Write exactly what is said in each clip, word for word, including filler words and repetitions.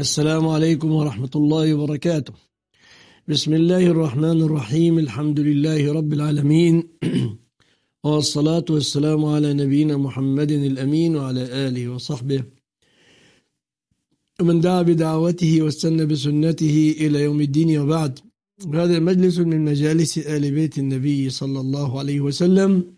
السلام عليكم ورحمة الله وبركاته. بسم الله الرحمن الرحيم. الحمد لله رب العالمين، والصلاة والسلام على نبينا محمد الأمين وعلى آله وصحبه ومن دعا بدعوته واستنى بسنته إلى يوم الدين، وبعد. هذا مجلس من مجالس آل بيت النبي صلى الله عليه وسلم،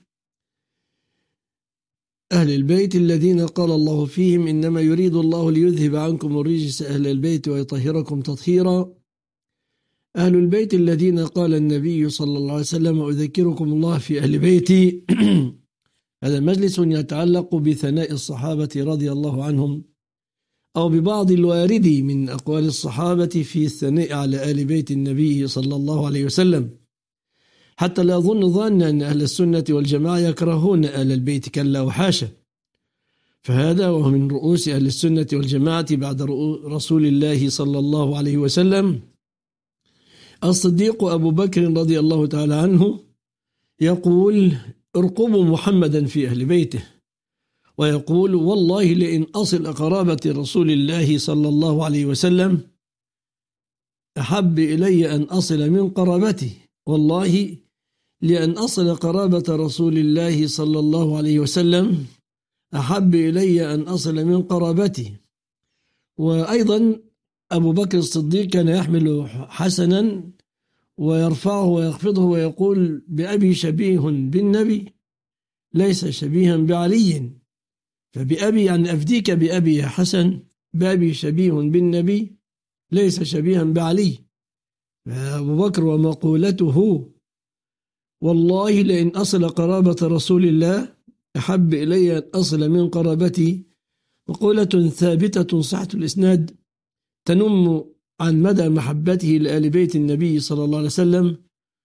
أهل البيت الذين قال الله فيهم: إنما يريد الله ليذهب عنكم الرجس أهل البيت ويطهركم تطهيرا. أهل البيت الذين قال النبي صلى الله عليه وسلم: أذكركم الله في أهل بيتي. هذا مجلس يتعلق بثناء الصحابة رضي الله عنهم، أو ببعض الوارد من أقوال الصحابة في الثناء على آل بيت النبي صلى الله عليه وسلم، حتى لا يظن ظن أن أهل السنة والجماعة يكرهون آل البيت، كلا وحاشا. فهذا وهو من رؤوس أهل السنة والجماعة بعد رسول الله صلى الله عليه وسلم الصديق أبو بكر رضي الله تعالى عنه، يقول: ارقبوا محمدا في أهل بيته، ويقول: والله لئن أصل قرابة رسول الله صلى الله عليه وسلم أحب إلي أن أصل من قرابته، والله لأن أصل قرابة رسول الله صلى الله عليه وسلم أحب إلي أن أصل من قرابته. وأيضا أبو بكر الصديق كان يحمل حسنا ويرفعه ويخفضه ويقول: بأبي شبيه بالنبي ليس شبيها بعلي. فبأبي يعني أفديك بأبي يا حسن، بأبي شبيه بالنبي ليس شبيها بعلي. فأبو بكر ومقولته: والله لئن أصل قرابة رسول الله أحب إلي أن أصل من قرابتي، مقولة ثابتة صحة الإسناد تنم عن مدى محبته لآل بيت النبي صلى الله عليه وسلم،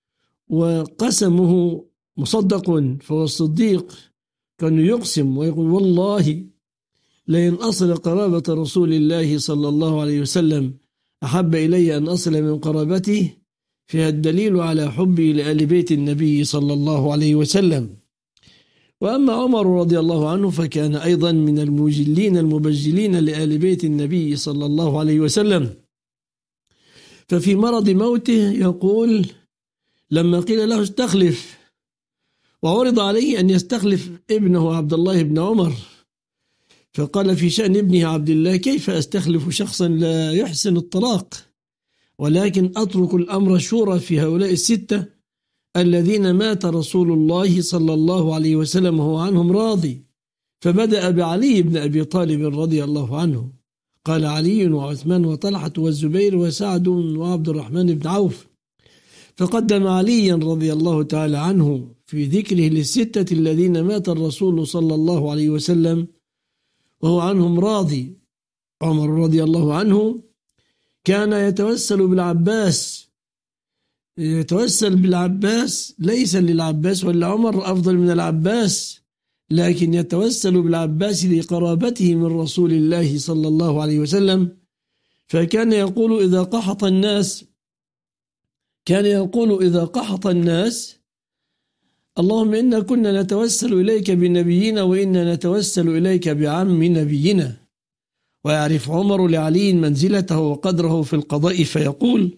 وقسمه مصدق. فهو الصديق كان يقسم ويقول: والله لئن أصل قرابة رسول الله صلى الله عليه وسلم أحب إلي أن أصل من قرابته، فيها الدليل على حبي لآل بيت النبي صلى الله عليه وسلم. وأما عمر رضي الله عنه فكان أيضا من المجلين المبجلين لآل بيت النبي صلى الله عليه وسلم. ففي مرض موته يقول: لما قيل له استخلف، وعرض عليه أن يستخلف ابنه عبد الله بن عمر، فقال في شأن ابنه عبد الله: كيف أستخلف شخصا لا يحسن الطلاق، ولكن أترك الأمر شورى في هؤلاء الستة الذين مات رسول الله صلى الله عليه وسلم وهو عنهم راضي. فبدأ بعلي بن أبي طالب رضي الله عنه، قال: علي وعثمان وطلحة والزبير وسعد وعبد الرحمن بن عوف. فقدم عليا رضي الله تعالى عنه في ذكره للستة الذين مات الرسول صلى الله عليه وسلم وهو عنهم راضي. عمر رضي الله عنه كان يتوسل بالعباس، يتوسل بالعباس، ليس للعباس ولا عمر أفضل من العباس، لكن يتوسل بالعباس لقرابته من رسول الله صلى الله عليه وسلم. فكان يقول إذا قحط الناس كان يقول إذا قحط الناس: اللهم إنا كنا نتوسل إليك بنبينا وإنا نتوسل إليك بعم نبينا. ويعرف عمر لعلي منزلته وقدره في القضاء فيقول: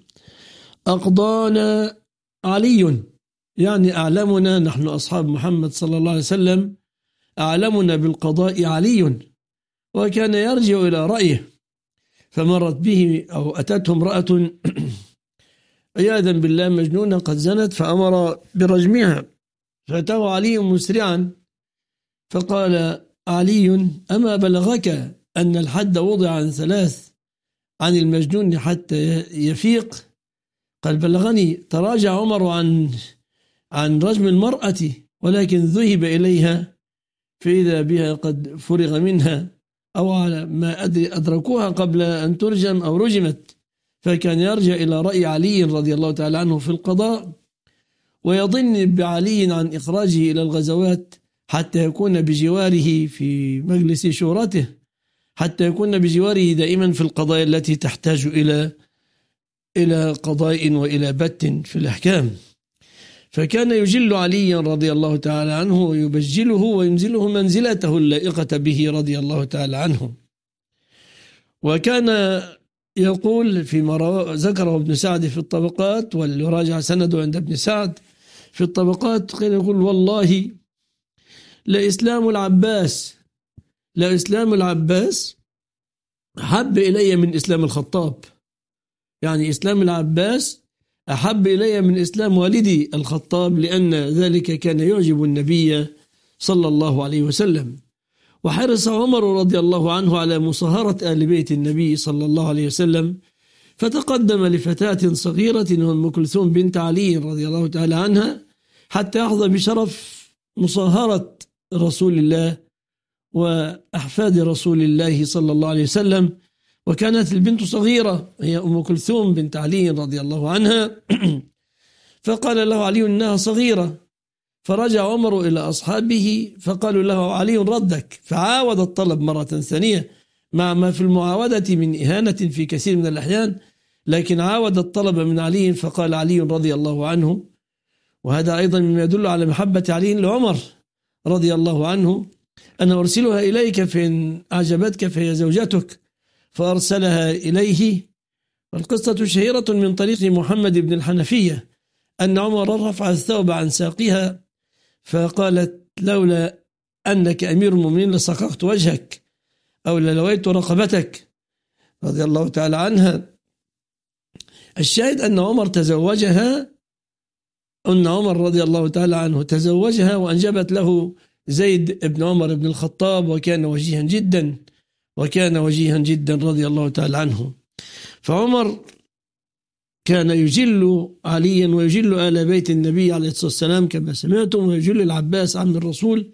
أقضانا علي، يعني أعلمنا، نحن أصحاب محمد صلى الله عليه وسلم أعلمنا بالقضاء علي. وكان يرجع إلى رأيه، فمرت به أو أتته امرأة عياذا بالله مجنونة قد زنت، فأمر برجمها، فأتاه علي مسرعا فقال علي: أما بلغك أن الحد وضع عن ثلاث، عن المجنون حتى يفيق؟ قال: بلغني. تراجع عمر عن عن رجم المرأة، ولكن ذهب إليها فإذا بها قد فرغ منها، أو على ما أدري أدركوها قبل أن ترجم أو رجمت. فكان يرجع إلى رأي علي رضي الله تعالى عنه في القضاء، ويظن بعلي عن إخراجه إلى الغزوات حتى يكون بجواره في مجلس شورته، حتى يكون بجواره دائما في القضايا التي تحتاج إلى إلى قضاء وإلى بت في الأحكام. فكان يجل عليا رضي الله تعالى عنه ويبجله وينزله منزلته اللائقة به رضي الله تعالى عنه. وكان يقول فيما ذكره ابن سعد في الطبقات، واليراجع سنده عند ابن سعد في الطبقات، كان يقول والله لإسلام العباس لإسلام العباس أحب إلي من إسلام الخطاب. يعني إسلام العباس أحب إلي من إسلام والدي الخطاب، لأن ذلك كان يعجب النبي صلى الله عليه وسلم. وحرص عمر رضي الله عنه على مصاهرة آل بيت النبي صلى الله عليه وسلم، فتقدم لفتاة صغيرة أم كلثوم بنت علي رضي الله تعالى عنها حتى يحظى بشرف مصاهرة رسول الله وأحفاد رسول الله صلى الله عليه وسلم. وكانت البنت صغيرة، هي أم كلثوم بنت علي رضي الله عنها. فقال له علي إنها صغيرة، فرجع عمر إلى أصحابه فقالوا له علي ردك، فعاود الطلب مرة ثانية، مع ما في المعاودة من إهانة في كثير من الأحيان، لكن عاود الطلب من علي. فقال علي رضي الله عنه، وهذا أيضا مما يدل على محبة علي لعمر رضي الله عنه، أنا أرسلها إليك فإن أعجبتك فهي زوجتك، فأرسلها إليه. والقصة شهيرة من طريق محمد بن الحنفية أن عمر رفع الثوب عن ساقها فقالت لولا أنك أمير المؤمنين لصققت وجهك أو للويت رقبتك رضي الله تعالى عنها. الشاهد أن عمر تزوجها، أن عمر رضي الله تعالى عنه تزوجها وأنجبت له زيد بن عمر بن الخطاب، وكان وجيها جدا وكان وجيها جدا رضي الله تعالى عنه. فعمر كان يجل عليا ويجل آل بيت النبي عليه الصلاة والسلام كما سمعتم، ويجل العباس عم الرسول.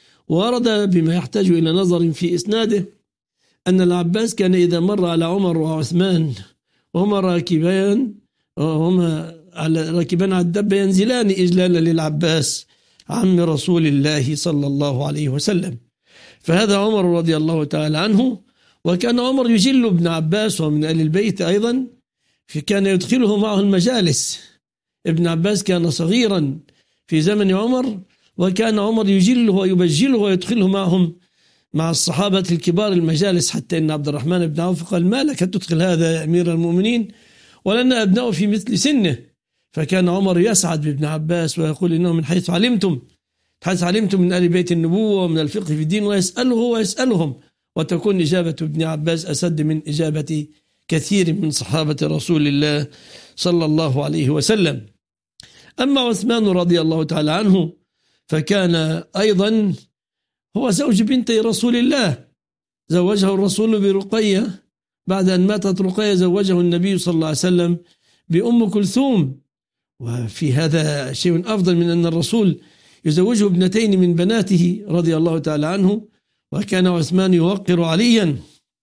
ورد بما يحتاج إلى نظر في إسناده أن العباس كان إذا مر على عمر وعثمان وهما راكبان وهما على راكبان على الدبة ينزلان إجلالا للعباس عم رسول الله صلى الله عليه وسلم. فهذا عمر رضي الله تعالى عنه. وكان عمر يجل ابن عباس ومن آل البيت أيضا، فكان يدخله معه المجالس. ابن عباس كان صغيرا في زمن عمر، وكان عمر يجله ويبجله ويدخله معهم مع الصحابة الكبار المجالس، حتى إن عبد الرحمن بن عوف قال ما لك تدخل هذا يا أمير المؤمنين ولنا أبناء في مثل سنه. فكان عمر يسعد بابن عباس ويقول إنه من حيث علمتم حيث علمتم من آل بيت النبوة ومن الفقه في الدين، ويسأله ويسألهم، وتكون إجابة ابن عباس أسد من إجابة كثير من صحابة رسول الله صلى الله عليه وسلم. أما عثمان رضي الله تعالى عنه فكان أيضا هو زوج بنت رسول الله، زوجه الرسول برقية بعد أن ماتت رقية، زوجه النبي صلى الله عليه وسلم بأم كلثوم. وفي هذا شيء أفضل من أن الرسول يزوجه ابنتين من بناته رضي الله تعالى عنه. وكان عثمان يوقر عليا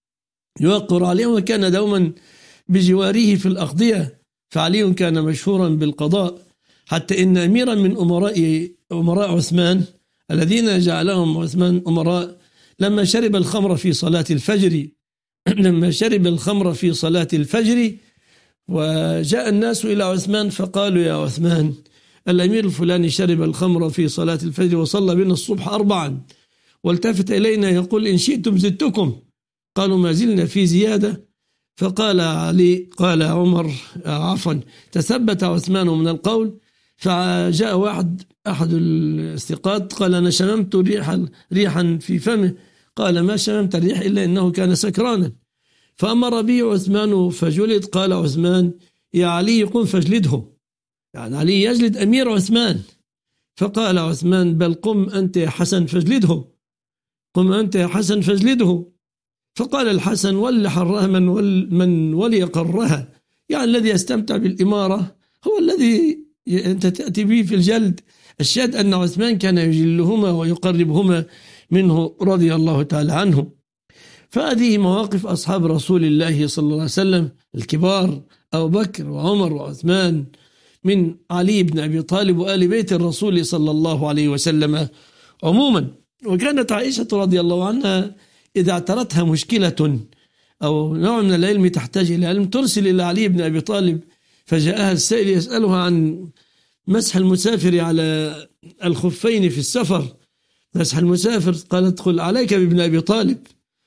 يوقر عليا وكان دوما بجواره في الأقضية، فعلي كان مشهورا بالقضاء، حتى إن أميرا من أمراء أمراء عثمان الذين جعلهم عثمان أمراء لما شرب الخمر في صلاة الفجر لما شرب الخمر في صلاة الفجر وجاء الناس إلى عثمان فقالوا يا عثمان الأمير الفلاني شرب الخمر في صلاة الفجر وصلى بنا الصبح أربعا، والتفت إلينا يقول إن شئتم زدتكم. قالوا ما زلنا في زيادة. فقال علي قال عمر عفوا تثبت عثمان من القول. فجاء واحد أحد الثقات قال أنا شممت ريحا ريحا في فمه، قال ما شممت الريح إلا إنه كان سكرانا. فأمر به عثمان فجلد. قال عثمان يا علي قم فاجلده، يعني علي يجلد أمير عثمان. فقال عثمان بل قم أنت يا حسن فاجلده، قم أنت يا حسن فاجلده. فقال الحسن ول حرها من, ول من ولي قرها، يعني الذي يستمتع بالإمارة هو الذي أنت تأتي به في الجلد. الشاهد أن عثمان كان يجلهما ويقربهما منه رضي الله تعالى عنه. فهذه مواقف أصحاب رسول الله صلى الله عليه وسلم الكبار، أبو بكر وعمر وعثمان، من علي بن أبي طالب وآل بيت الرسول صلى الله عليه وسلم عموما. وكانت عائشة رضي الله عنها إذا اعترتها مشكلة أو نوع من العلم تحتاج إلى علم ترسل إلى علي بن أبي طالب، فجاءها السائل يسألها عن مسح المسافر على الخفين في السفر، مسح المسافر، قال ادخل عليك بابن أبي طالب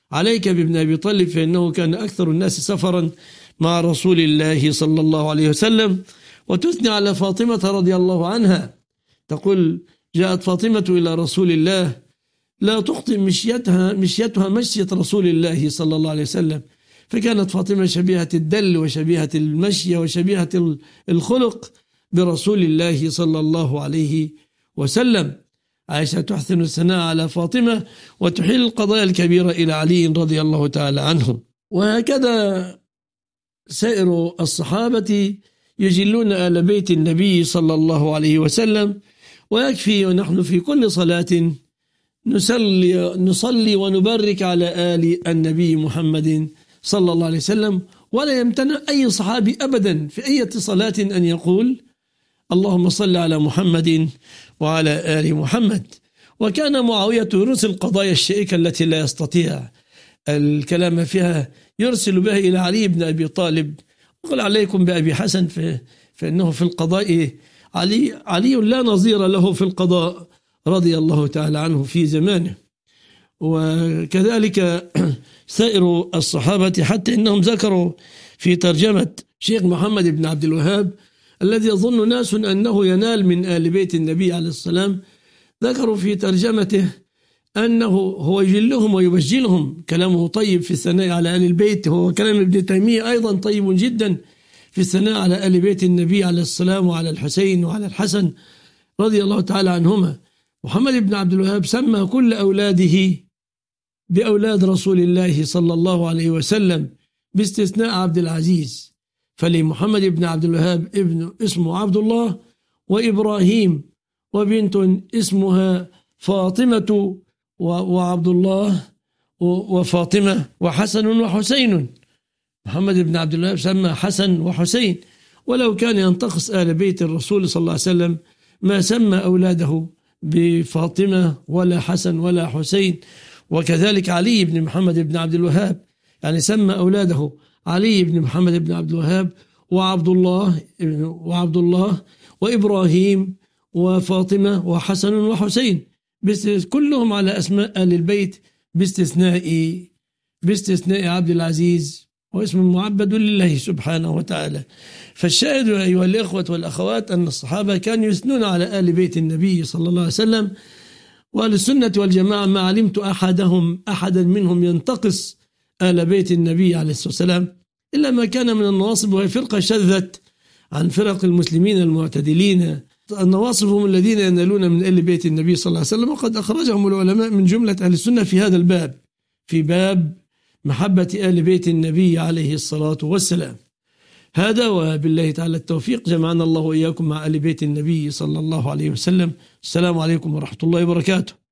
عليك بابن أبي طالب فإنه كان أكثر الناس سفرا مع رسول الله صلى الله عليه وسلم. وتثني على فاطمة رضي الله عنها، تقول جاءت فاطمة إلى رسول الله لا تخطئ مشيتها مشيتها مشية رسول الله صلى الله عليه وسلم، فكانت فاطمة شبيهة الدل وشبيهة المشي وشبيهة الخلق برسول الله صلى الله عليه وسلم. عائشة تحسن الثناء على فاطمة وتحيل القضايا الكبيرة إلى علي رضي الله تعالى عنه. وهكذا سائر الصحابة يجلون آل بيت النبي صلى الله عليه وسلم. ويكفي ونحن في كل صلاة نصلي, نصلي ونبارك على آل النبي محمد صلى الله عليه وسلم، ولا يمتنع أي صحابي أبدا في أي صلاة أن يقول اللهم صل على محمد وعلى آل محمد. وكان معاوية يرسل القضايا الشائكة التي لا يستطيع الكلام فيها يرسل بها إلى علي بن أبي طالب، وقال عليكم بأبي حسن فإنه في القضاء علي, علي لا نظير له في القضاء رضي الله تعالى عنه في زمانه. وكذلك سائر الصحابة، حتى إنهم ذكروا في ترجمة شيخ محمد بن عبد الوهاب الذي يظن ناس أنه ينال من آل بيت النبي عليه السلام، ذكروا في ترجمته أنه هو يجلهم ويبجلهم، كلامه طيب في الثناء على آل البيت، هو كلام ابن تيمية أيضا طيب جدا في الثناء على آل بيت النبي عليه السلام وعلى الحسين وعلى الحسن رضي الله تعالى عنهما. محمد بن عبد الوهاب سمى كل أولاده بأولاد رسول الله صلى الله عليه وسلم باستثناء عبد العزيز، فلمحمد بن عبد الوهاب ابن اسمه عبد الله وإبراهيم، وبنت اسمها فاطمة وعبد الله وفاطمة وحسن وحسين. محمد بن عبد الوهاب سمى حسن وحسين، ولو كان ينتقص آل بيت الرسول صلى الله عليه وسلم ما سمى أولاده بفاطمة ولا حسن ولا حسين. وكذلك علي بن محمد بن عبد الوهاب يعني سمى أولاده علي بن محمد بن عبد الوهاب وعبد الله وعبد الله وإبراهيم وفاطمة وحسن وحسين، كلهم على أسماء آل البيت باستثناء باستثناء عبد العزيز واسم معبد لله سبحانه وتعالى. فالشاهد أيها الإخوة والأخوات أن الصحابة كانوا يثنون على آل بيت النبي صلى الله عليه وسلم، وأهل السنة والجماعة ما علمت أحدهم أحدا منهم ينتقص آل بيت النبي عليه الصلاة والسلام إلا ما كان من النواصب، وهي فرقة شذت عن فرق المسلمين المعتدلين. النواصب هم الذين ينالون من آل بيت النبي صلى الله عليه وسلم، وقد أخرجهم العلماء من جملة أهل السنة في هذا الباب، في باب محبة آل بيت النبي عليه الصلاة والسلام. هذا وبالله تعالى التوفيق، جمعنا الله وإياكم مع آل بيت النبي صلى الله عليه وسلم. السلام عليكم ورحمة الله وبركاته.